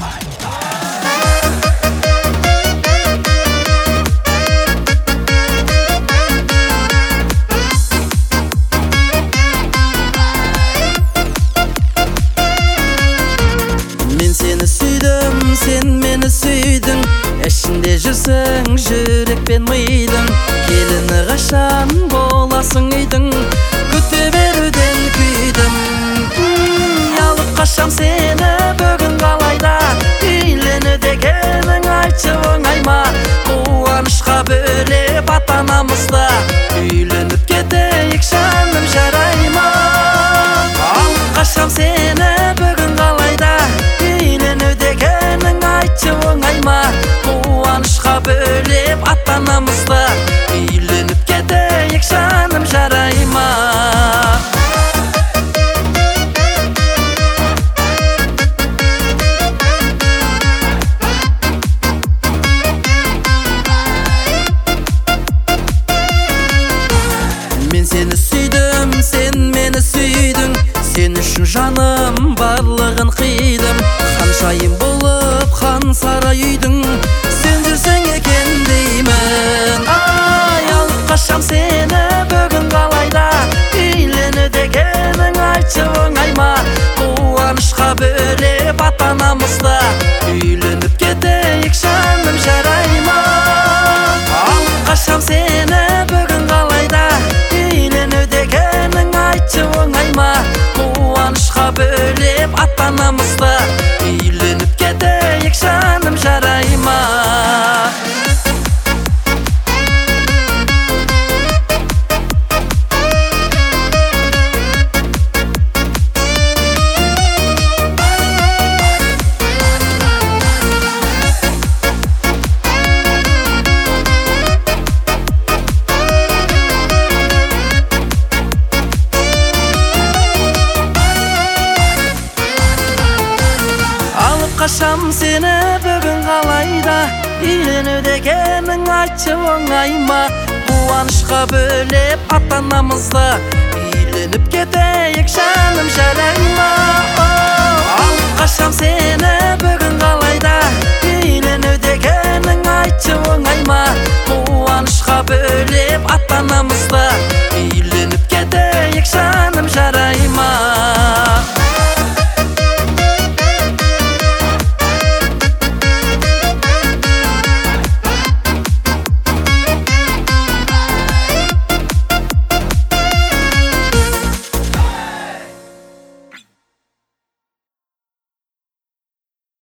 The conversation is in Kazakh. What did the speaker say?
Seni süydüm, sen meni süydün. Eşinde жүрсең, жүрекпен мыйдың. Келіні қашан боласың үйдің. Күте беруден күйдім. Алып қашам сені бүгін қалайда. Үйлену дегенің айтшы оңай ма? Қуанышқа бөлеп ата-анамызды. Үйленіп кетейік жаным жарай ма? Алып қашам сені бүгін қалайда. Үйлену дегенің айтшы оңай ма? Қуанышқа бөлеп ата-анамызды. Үйленіп кетейік жаным жарай ма? Мен сені сүйдім, сен мені сүйдің. Сен үшін жаным барлығын қидым. Ханшайым болып хан сарай үйдің. Сен жүрсең екен деймін. Ай, алып қашам сені бүгін қалайда. Үйлену дегенің айтшы оңай ма? Қуанышқа бөлеп ата-анамызды. Үйленіп кетейік жаным жарай ма? Алып қашам сені бүгін қалайда. Үйлену дегенің айтшы оңай ма? Қуанышқа бөлеп ата-анамызды. Үйленіп кетейік жаным жарай ма? Қашам сені бүгін қалайда. Үйлену дегенің айтшы оңай ма? Қуанышқа бөлеп ата-анамызды. Үйленіп кетейік жаным